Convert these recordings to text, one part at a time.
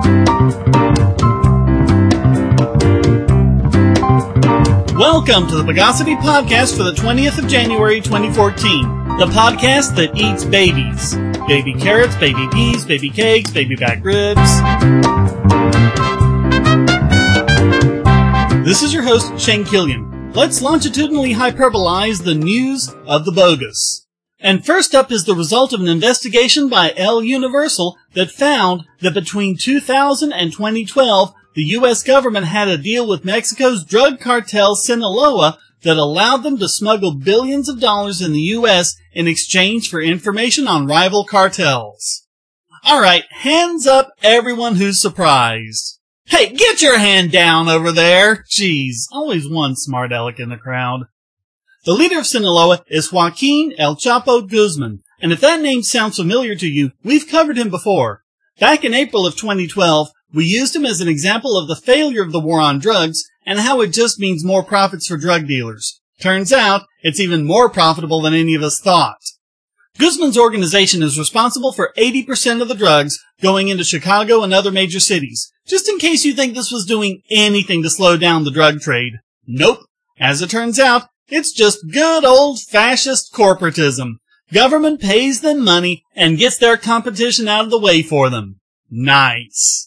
Welcome to the Bogosity Podcast for the 20th of January 2014. The podcast that eats babies. Baby carrots, baby peas, baby cakes, baby back ribs. This is your host, Shane Killian. Let's longitudinally hyperbolize the news of the bogus. And first up is the result of an investigation by El Universal that found that between 2000 and 2012, the U.S. government had a deal with Mexico's drug cartel Sinaloa that allowed them to smuggle billions of dollars in the U.S. in exchange for information on rival cartels. Alright, hands up everyone who's surprised. Hey, get your hand down over there! Jeez, always one smart aleck in the crowd. The leader of Sinaloa is Joaquin El Chapo Guzman, and if that name sounds familiar to you, we've covered him before. Back in April of 2012, we used him as an example of the failure of the war on drugs and how it just means more profits for drug dealers. Turns out, it's even more profitable than any of us thought. Guzman's organization is responsible for 80% of the drugs going into Chicago and other major cities, just in case you think this was doing anything to slow down the drug trade. Nope. As it turns out, it's just good old fascist corporatism. Government pays them money and gets their competition out of the way for them. Nice.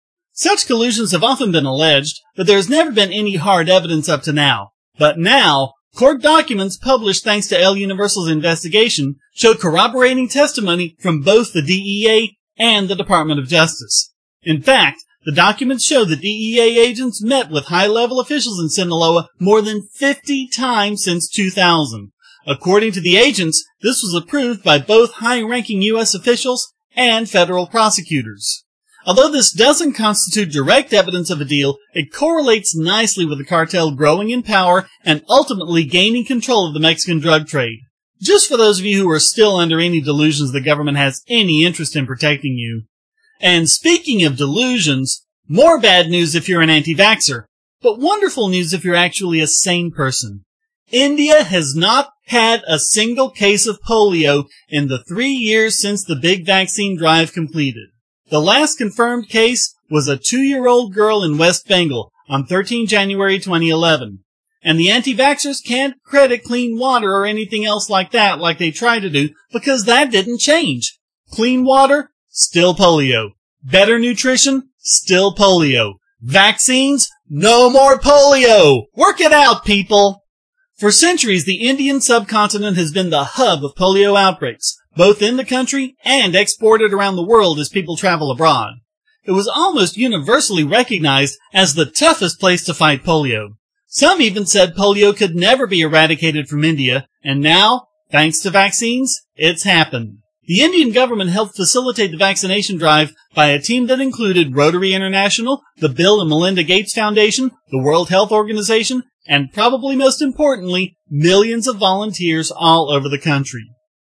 Such collusions have often been alleged, but there has never been any hard evidence up to now. But now, court documents published thanks to El Universal's investigation show corroborating testimony from both the DEA and the Department of Justice. In fact, the documents show that DEA agents met with high-level officials in Sinaloa more than 50 times since 2000. According to the agents, this was approved by both high-ranking U.S. officials and federal prosecutors. Although this doesn't constitute direct evidence of a deal, it correlates nicely with the cartel growing in power and ultimately gaining control of the Mexican drug trade. Just for those of you who are still under any delusions the government has any interest in protecting you. And speaking of delusions, more bad news if you're an anti-vaxxer, but wonderful news if you're actually a sane person. India has not had a single case of polio in the 3 years since the big vaccine drive completed. The last confirmed case was a 2-year-old girl in West Bengal on 13 January 2011. And the anti-vaxxers can't credit clean water or anything else like that like they try to do because that didn't change. Clean water? Still polio. Better nutrition? Still polio. Vaccines? No more polio! Work it out, people! For centuries, the Indian subcontinent has been the hub of polio outbreaks, both in the country and exported around the world as people travel abroad. It was almost universally recognized as the toughest place to fight polio. Some even said polio could never be eradicated from India, and now, thanks to vaccines, it's happened. The Indian government helped facilitate the vaccination drive by a team that included Rotary International, the Bill and Melinda Gates Foundation, the World Health Organization, and probably most importantly, millions of volunteers all over the country.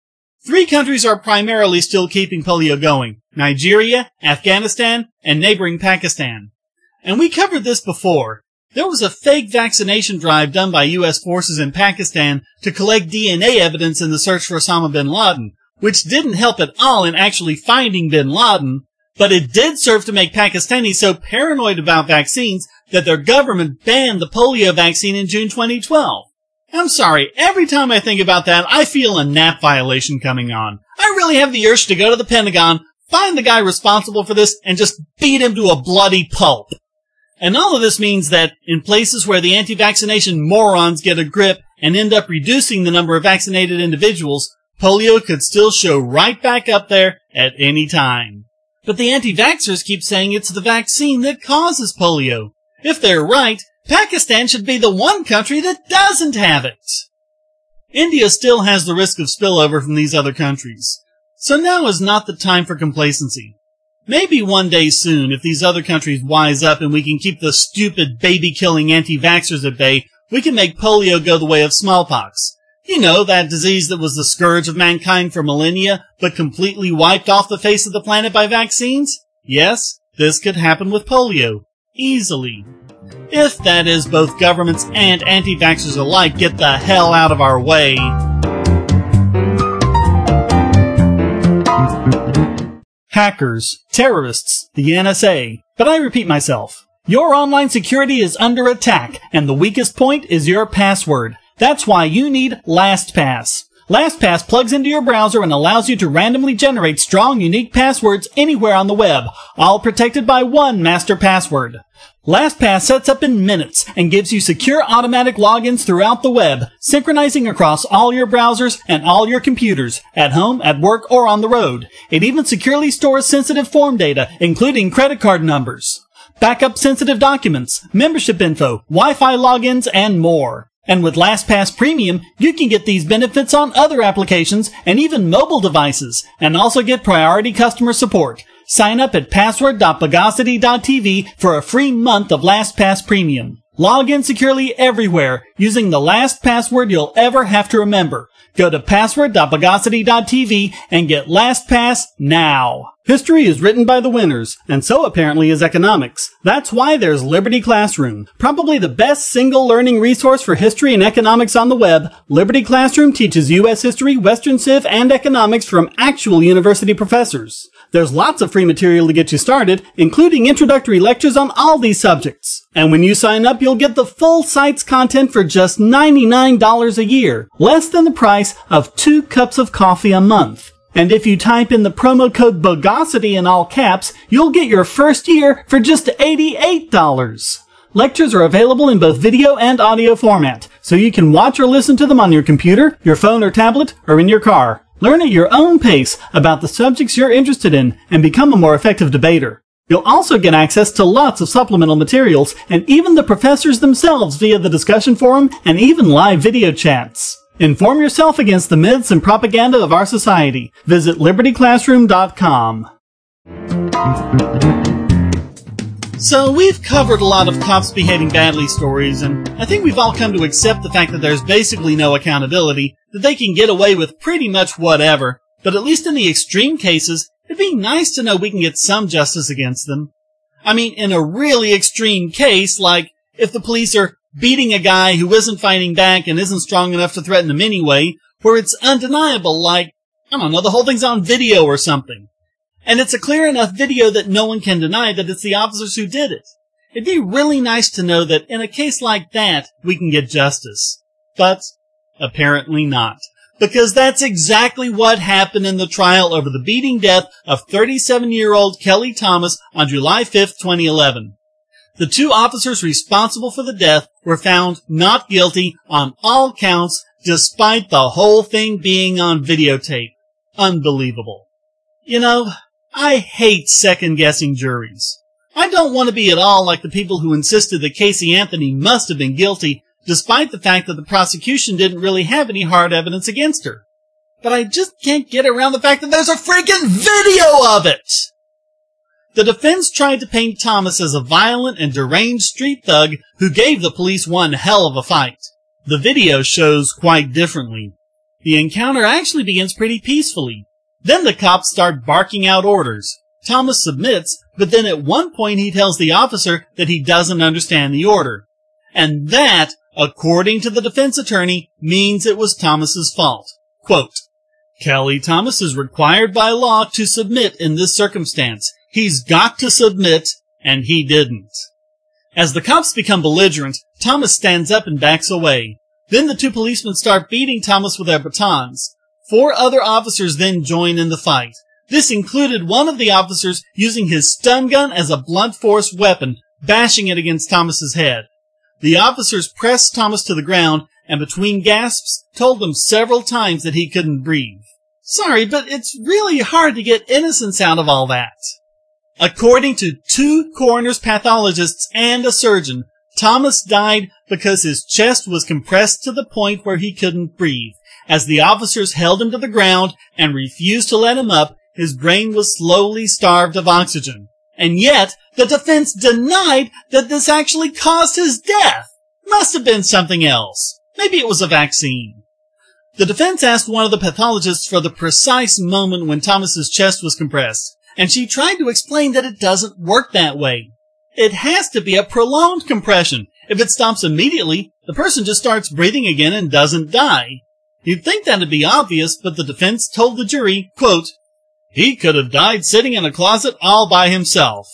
3 countries are primarily still keeping polio going: Nigeria, Afghanistan, and neighboring Pakistan. And we covered this before. There was a fake vaccination drive done by U.S. forces in Pakistan to collect DNA evidence in the search for Osama bin Laden, which didn't help at all in actually finding bin Laden, but it did serve to make Pakistanis so paranoid about vaccines that their government banned the polio vaccine in June 2012. I'm sorry, every time I think about that, I feel a NAP violation coming on. I really have the urge to go to the Pentagon, find the guy responsible for this, and just beat him to a bloody pulp. And all of this means that in places where the anti-vaccination morons get a grip and end up reducing the number of vaccinated individuals, polio could still show right back up there at any time. But the anti-vaxxers keep saying it's the vaccine that causes polio. If they're right, Pakistan should be the one country that doesn't have it. India still has the risk of spillover from these other countries. So now is not the time for complacency. Maybe one day soon, if these other countries wise up and we can keep the stupid baby-killing anti-vaxxers at bay, we can make polio go the way of smallpox. You know, that disease that was the scourge of mankind for millennia, but completely wiped off the face of the planet by vaccines? Yes, this could happen with polio. Easily. If, that is, both governments and anti-vaxxers alike get the hell out of our way. hackers, terrorists, the NSA. But I repeat myself. Your online security is under attack, and the weakest point is your password. That's why you need LastPass. LastPass plugs into your browser and allows you to randomly generate strong, unique passwords anywhere on the web, all protected by one master password. LastPass sets up in minutes and gives you secure automatic logins throughout the web, synchronizing across all your browsers and all your computers, at home, at work, or on the road. It even securely stores sensitive form data, including credit card numbers, backup sensitive documents, membership info, Wi-Fi logins, and more. And with LastPass Premium, you can get these benefits on other applications and even mobile devices, and also get priority customer support. Sign up at password.bogosity.tv for a free month of LastPass Premium. Log in securely everywhere using the last password you'll ever have to remember. Go to password.bogosity.tv and get LastPass now. History is written by the winners, and so apparently is economics. That's why there's Liberty Classroom. Probably the best single learning resource for history and economics on the web, Liberty Classroom teaches U.S. history, Western Civ, and economics from actual university professors. There's lots of free material to get you started, including introductory lectures on all these subjects. And when you sign up, you'll get the full site's content for just $99 a year, less than the price of 2 cups of coffee a month. And if you type in the promo code BOGOSITY in all caps, you'll get your first year for just $88. Lectures are available in both video and audio format, so you can watch or listen to them on your computer, your phone or tablet, or in your car. Learn at your own pace about the subjects you're interested in and become a more effective debater. You'll also get access to lots of supplemental materials and even the professors themselves via the discussion forum and even live video chats. Inform yourself against the myths and propaganda of our society. Visit libertyclassroom.com. So we've covered a lot of cops behaving badly stories, and I think we've all come to accept the fact that there's basically no accountability, that they can get away with pretty much whatever. But at least in the extreme cases, it'd be nice to know we can get some justice against them. I mean, in a really extreme case, like if the police are beating a guy who isn't fighting back and isn't strong enough to threaten them anyway, where it's undeniable, like, I don't know, the whole thing's on video or something. And it's a clear enough video that no one can deny that it's the officers who did it. It'd be really nice to know that in a case like that, we can get justice. But apparently not. Because that's exactly what happened in the trial over the beating death of 37-year-old Kelly Thomas on July 5th, 2011. The 2 officers responsible for the death were found not guilty on all counts, despite the whole thing being on videotape. Unbelievable. You know, I hate second-guessing juries. I don't want to be at all like the people who insisted that Casey Anthony must have been guilty, despite the fact that the prosecution didn't really have any hard evidence against her. But I just can't get around the fact that there's a freaking video of it! The defense tried to paint Thomas as a violent and deranged street thug who gave the police one hell of a fight. The video shows quite differently. The encounter actually begins pretty peacefully. Then the cops start barking out orders. Thomas submits, but then at one point he tells the officer that he doesn't understand the order. And that, according to the defense attorney, means it was Thomas's fault. Quote, Kelly Thomas is required by law to submit in this circumstance. He's got to submit, and he didn't. As the cops become belligerent, Thomas stands up and backs away. Then the 2 policemen start beating Thomas with their batons. 4 other officers then join in the fight. This included one of the officers using his stun gun as a blunt force weapon, bashing it against Thomas's head. The officers pressed Thomas to the ground and between gasps told him several times that he couldn't breathe. Sorry, but it's really hard to get innocence out of all that. According to 2 coroner's pathologists and a surgeon, Thomas died because his chest was compressed to the point where he couldn't breathe. As the officers held him to the ground and refused to let him up, his brain was slowly starved of oxygen. And yet, the defense denied that this actually caused his death. Must have been something else. Maybe it was a vaccine. The defense asked one of the pathologists for the precise moment when Thomas's chest was compressed, and she tried to explain that it doesn't work that way. It has to be a prolonged compression. If it stops immediately, the person just starts breathing again and doesn't die. You'd think that'd be obvious, but the defense told the jury, quote, He could have died sitting in a closet all by himself.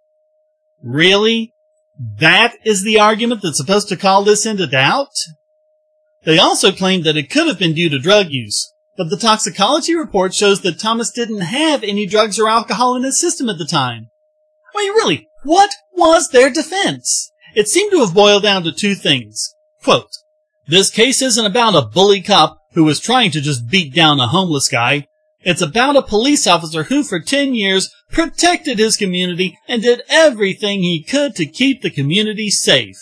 Really? That is the argument that's supposed to call this into doubt? They also claimed that it could have been due to drug use, but the toxicology report shows that Thomas didn't have any drugs or alcohol in his system at the time. I mean, really, what was their defense? It seemed to have boiled down to two things. Quote, "This case isn't about a bully cop who was trying to just beat down a homeless guy. It's about a police officer who for 10 years protected his community and did everything he could to keep the community safe."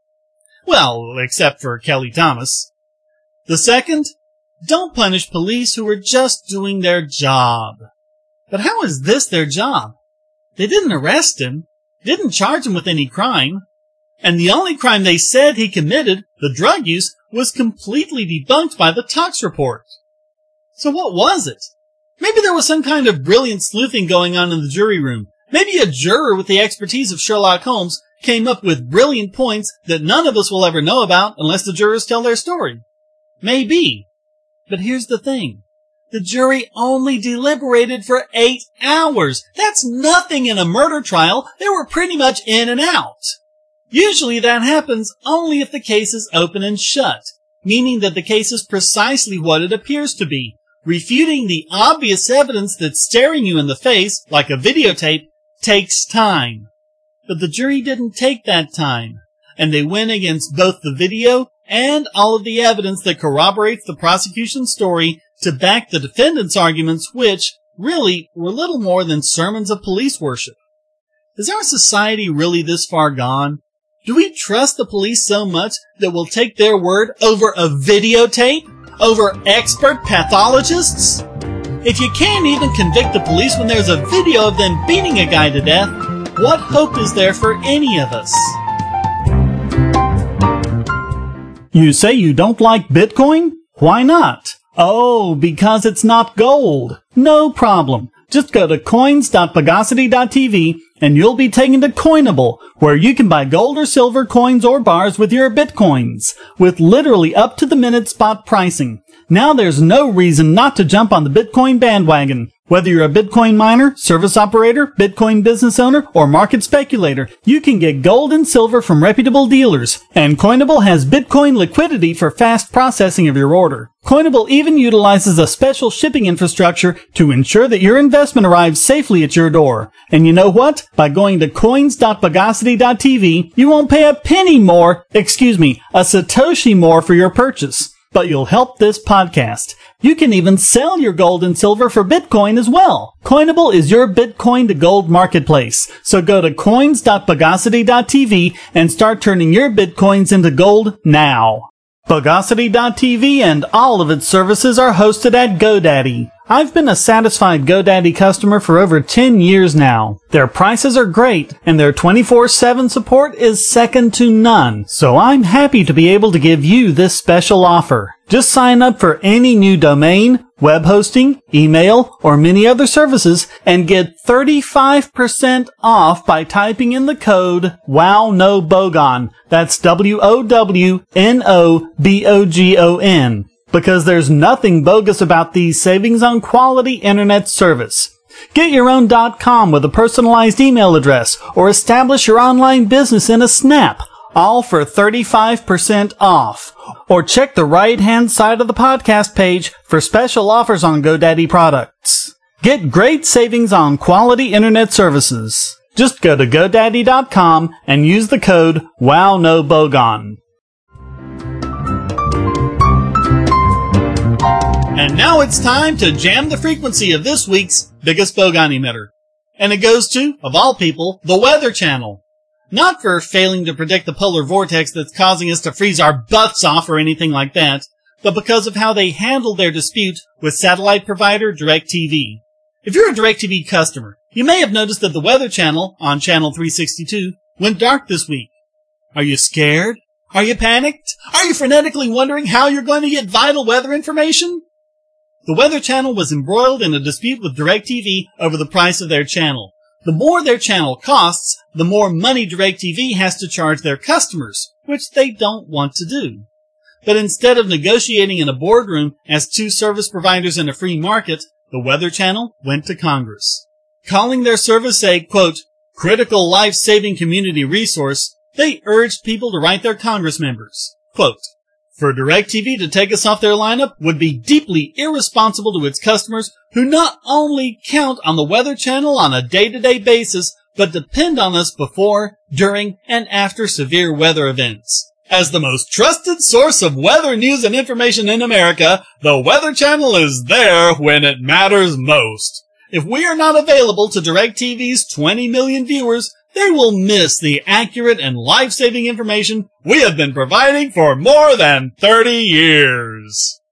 Well, except for Kelly Thomas. The second, don't punish police who were just doing their job. But how is this their job? They didn't arrest him, didn't charge him with any crime, and the only crime they said he committed, the drug use, was completely debunked by the tox report. So what was it? Maybe there was some kind of brilliant sleuthing going on in the jury room. Maybe a juror with the expertise of Sherlock Holmes came up with brilliant points that none of us will ever know about unless the jurors tell their story. Maybe. But here's the thing. The jury only deliberated for 8 hours. That's nothing in a murder trial. They were pretty much in and out. Usually that happens only if the case is open and shut, meaning that the case is precisely what it appears to be. Refuting the obvious evidence that's staring you in the face, like a videotape, takes time. But the jury didn't take that time, and they went against both the video and all of the evidence that corroborates the prosecution's story to back the defendant's arguments, which, really, were little more than sermons of police worship. Is our society really this far gone? Do we trust the police so much that we'll take their word over a videotape? Over expert pathologists? If you can't even convict the police when there's a video of them beating a guy to death, what hope is there for any of us? You say you don't like Bitcoin? Why not? Oh, because it's not gold. No problem. Just go to coins.pagosity.tv and you'll be taken to Coinable, where you can buy gold or silver coins or bars with your Bitcoins, with literally up-to-the-minute spot pricing. Now there's no reason not to jump on the Bitcoin bandwagon. Whether you're a Bitcoin miner, service operator, Bitcoin business owner, or market speculator, you can get gold and silver from reputable dealers. And Coinable has Bitcoin liquidity for fast processing of your order. Coinable even utilizes a special shipping infrastructure to ensure that your investment arrives safely at your door. And you know what? By going to coins.pagosity.tv, you won't pay a penny more, a Satoshi more for your purchase. But you'll help this podcast. You can even sell your gold and silver for Bitcoin as well. Coinable is your Bitcoin to gold marketplace. So go to coins.pagosity.tv and start turning your Bitcoins into gold now. Pagosity.tv and all of its services are hosted at GoDaddy. I've been a satisfied GoDaddy customer for over 10 years now. Their prices are great, and their 24/7 support is second to none. So I'm happy to be able to give you this special offer. Just sign up for any new domain, web hosting, email, or many other services and get 35% off by typing in the code WOWNOBOGON. That's WOWNOBOGON. Because there's nothing bogus about these savings on quality internet service. Get your own .com with a personalized email address or establish your online business in a snap, all for 35% off. Or check the right-hand side of the podcast page for special offers on GoDaddy products. Get great savings on quality internet services. Just go to GoDaddy.com and use the code WOWNOBOGON. And now it's time to jam the frequency of this week's biggest bogon emitter. And it goes to, of all people, the Weather Channel. Not for failing to predict the polar vortex that's causing us to freeze our butts off or anything like that, but because of how they handled their dispute with satellite provider DirecTV. If you're a DirecTV customer, you may have noticed that the Weather Channel, on Channel 362, went dark this week. Are you scared? Are you panicked? Are you frenetically wondering how you're going to get vital weather information? The Weather Channel was embroiled in a dispute with DirecTV over the price of their channel. The more their channel costs, the more money DirecTV has to charge their customers, which they don't want to do. But instead of negotiating in a boardroom as two service providers in a free market, the Weather Channel went to Congress. Calling their service a, quote, critical life-saving community resource, they urged people to write their Congress members, quote, for DirecTV to take us off their lineup would be deeply irresponsible to its customers who not only count on the Weather Channel on a day-to-day basis, but depend on us before, during, and after severe weather events. As the most trusted source of weather news and information in America, the Weather Channel is there when it matters most. If we are not available to DirecTV's 20 million viewers, they will miss the accurate and life-saving information we have been providing for more than 30 years.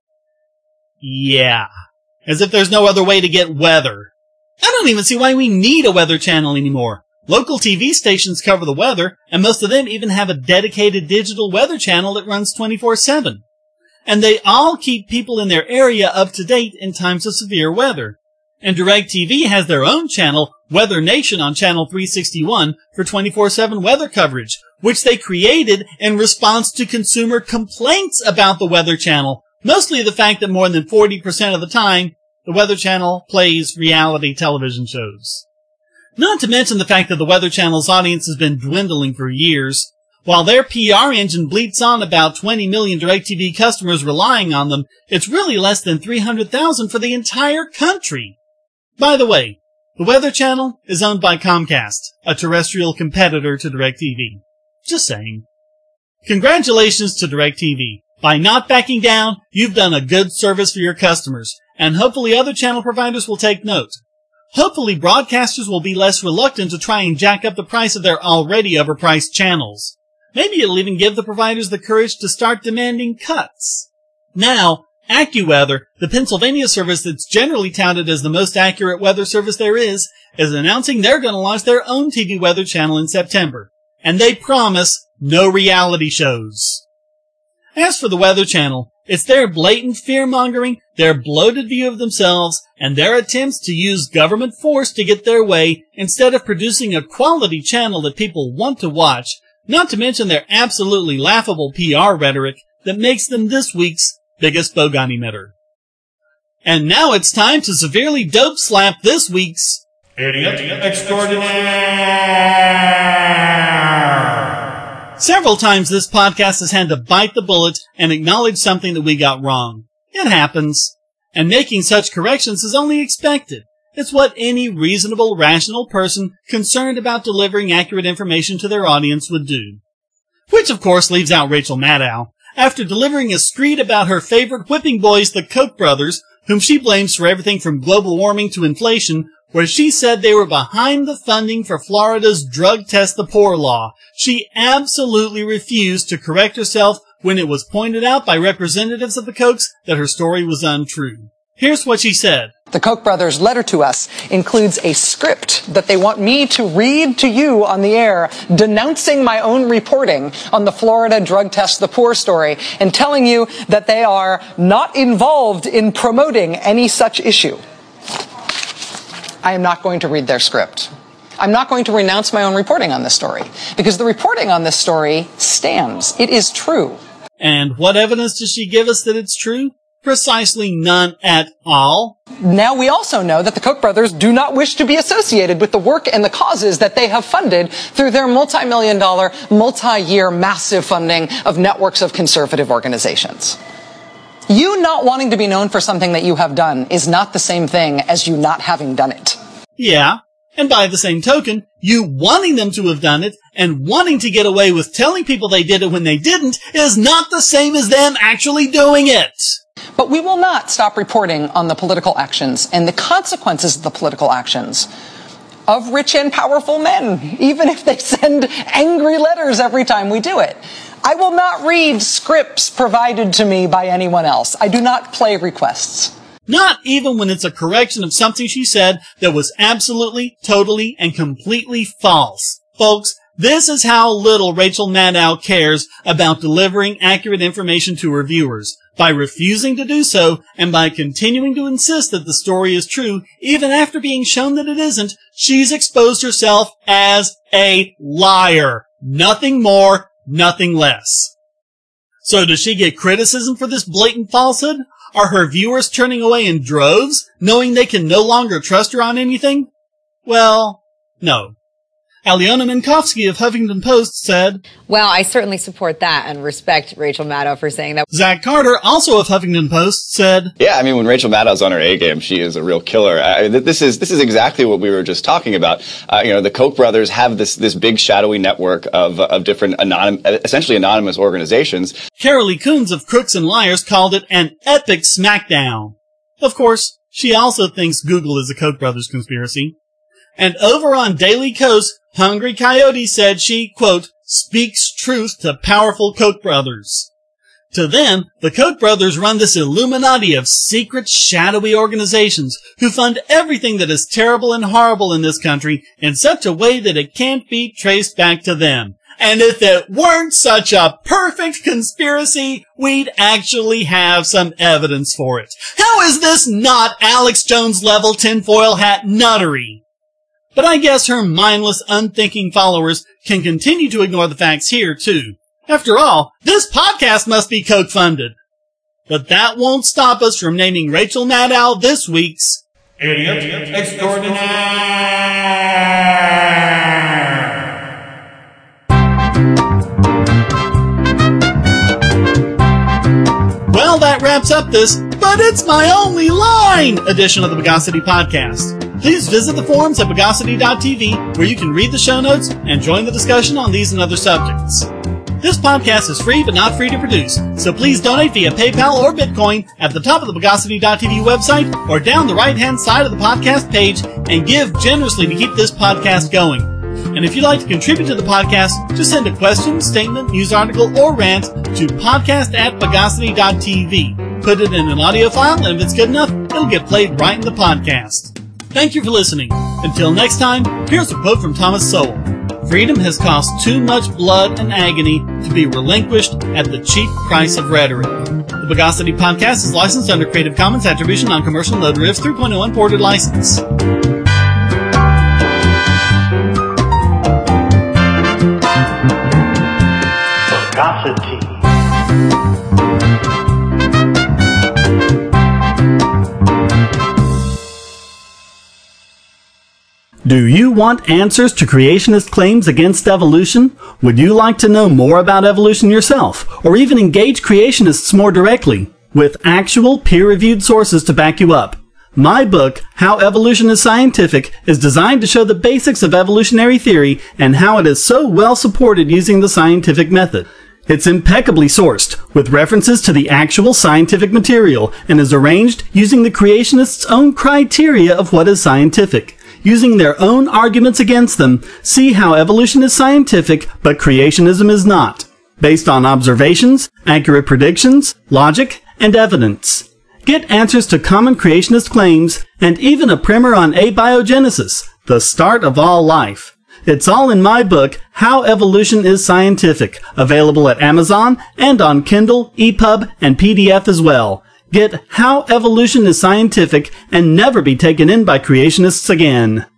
Yeah, as if there's no other way to get weather. I don't even see why we need a Weather Channel anymore. Local TV stations cover the weather, and most of them even have a dedicated digital weather channel that runs 24/7. And they all keep people in their area up to date in times of severe weather. And DirecTV has their own channel, Weather Nation, on Channel 361 for 24/7 weather coverage, which they created in response to consumer complaints about the Weather Channel, mostly the fact that more than 40% of the time, the Weather Channel plays reality television shows. Not to mention the fact that the Weather Channel's audience has been dwindling for years. While their PR engine bleats on about 20 million DirecTV customers relying on them, it's really less than 300,000 for the entire country. By the way, the Weather Channel is owned by Comcast, a terrestrial competitor to DirecTV. Just saying. Congratulations to DirecTV. By not backing down, you've done a good service for your customers, and hopefully other channel providers will take note. Hopefully broadcasters will be less reluctant to try and jack up the price of their already overpriced channels. Maybe it'll even give the providers the courage to start demanding cuts. Now, AccuWeather, the Pennsylvania service that's generally touted as the most accurate weather service there is announcing they're going to launch their own TV weather channel in September. And they promise no reality shows. As for the Weather Channel, it's their blatant fear-mongering, their bloated view of themselves, and their attempts to use government force to get their way instead of producing a quality channel that people want to watch, not to mention their absolutely laughable PR rhetoric that makes them this week's biggest bogon emitter. And now it's time to severely dope slap this week's Idiot Extraordinaire! Several times this podcast has had to bite the bullet and acknowledge something that we got wrong. It happens. And making such corrections is only expected. It's what any reasonable, rational person concerned about delivering accurate information to their audience would do. Which, of course, leaves out Rachel Maddow. After delivering a screed about her favorite whipping boys, the Koch brothers, whom she blames for everything from global warming to inflation, where she said they were behind the funding for Florida's drug test the poor law, she absolutely refused to correct herself when it was pointed out by representatives of the Kochs that her story was untrue. Here's what she said. The Koch brothers' letter to us includes a script that they want me to read to you on the air, denouncing my own reporting on the Florida drug test the poor story and telling you that they are not involved in promoting any such issue. I am not going to read their script. I'm not going to renounce my own reporting on this story because the reporting on this story stands. It is true. And what evidence does she give us that it's true? Precisely none at all. Now we also know that the Koch brothers do not wish to be associated with the work and the causes that they have funded through their multi-million-dollar, multi-year massive funding of networks of conservative organizations. You not wanting to be known for something that you have done is not the same thing as you not having done it. Yeah, and by the same token, you wanting them to have done it and wanting to get away with telling people they did it when they didn't is not the same as them actually doing it. But we will not stop reporting on the political actions and the consequences of the political actions of rich and powerful men, even if they send angry letters every time we do it. I will not read scripts provided to me by anyone else. I do not play requests. Not even when it's a correction of something she said that was absolutely, totally, and completely false. Folks, this is how little Rachel Maddow cares about delivering accurate information to her viewers. By refusing to do so, and by continuing to insist that the story is true, even after being shown that it isn't, she's exposed herself as a liar. Nothing more, nothing less. So does she get criticism for this blatant falsehood? Are her viewers turning away in droves, knowing they can no longer trust her on anything? Well, no. Alyona Minkowski of Huffington Post said, "Well, I certainly support that and respect Rachel Maddow for saying that." Zach Carter, also of Huffington Post, said, "Yeah, I mean, when Rachel Maddow's on her A game, she is a real killer. This is exactly what we were just talking about. The Koch brothers have this big shadowy network of different essentially anonymous organizations." Carolee Coons of Crooks and Liars called it an epic smackdown. Of course, she also thinks Google is a Koch brothers conspiracy. And over on Daily Kos, Hungry Coyote said she, quote, speaks truth to powerful Koch brothers. To them, the Koch brothers run this Illuminati of secret, shadowy organizations who fund everything that is terrible and horrible in this country in such a way that it can't be traced back to them. And if it weren't such a perfect conspiracy, we'd actually have some evidence for it. How is this not Alex Jones level tinfoil hat nuttery? But I guess her mindless, unthinking followers can continue to ignore the facts here, too. After all, this podcast must be Koch-funded. But that won't stop us from naming Rachel Maddow this week's Idiot Extraordinaire. Well, that wraps up this But It's My Only Line edition of the Bogosity Podcast. Please visit the forums at bogosity.tv where you can read the show notes and join the discussion on these and other subjects. This podcast is free but not free to produce, so please donate via PayPal or Bitcoin at the top of the bogosity.tv website or down the right-hand side of the podcast page and give generously to keep this podcast going. And if you'd like to contribute to the podcast, just send a question, statement, news article, or rant to podcast@bogosity.tv. Put it in an audio file, and if it's good enough, it'll get played right in the podcast. Thank you for listening. Until next time, here's a quote from Thomas Sowell. Freedom has cost too much blood and agony to be relinquished at the cheap price of rhetoric. The Bogosity Podcast is licensed under Creative Commons Attribution Non-Commercial No Derivatives 3.0 Unported License. Bogosity. Do you want answers to creationist claims against evolution? Would you like to know more about evolution yourself, or even engage creationists more directly, with actual peer-reviewed sources to back you up? My book, How Evolution is Scientific, is designed to show the basics of evolutionary theory and how it is so well supported using the scientific method. It's impeccably sourced, with references to the actual scientific material, and is arranged using the creationists' own criteria of what is scientific. Using their own arguments against them, see how evolution is scientific, but creationism is not. Based on observations, accurate predictions, logic, and evidence. Get answers to common creationist claims, and even a primer on abiogenesis, the start of all life. It's all in my book, How Evolution is Scientific, available at Amazon and on Kindle, EPUB, and PDF as well. Get How Evolution is Scientific and never be taken in by creationists again.